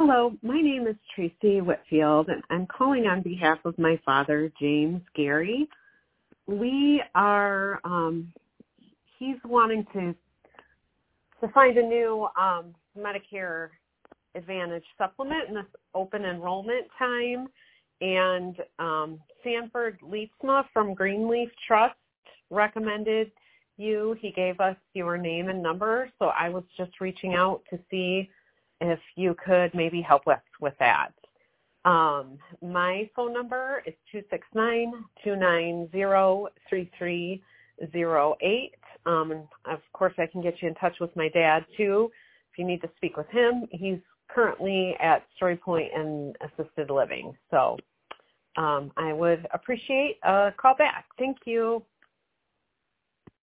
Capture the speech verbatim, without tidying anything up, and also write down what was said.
Hello, my name is Tracy Whitfield, and I'm calling on behalf of my father, James Gary. We are, um, he's wanting to to find a new um, Medicare Advantage supplement in this open enrollment time, and um, Sanford Leetsma from Greenleaf Trust recommended you. He gave us your name and number, so I was just reaching out to see if you could maybe help with, with that. Um, my phone number is two six nine, two nine zero, three three zero eight. Um, and of course, I can get you in touch with my dad, too, if you need to speak with him. He's currently at Story Point and Assisted Living. So um, I would appreciate a call back. Thank you.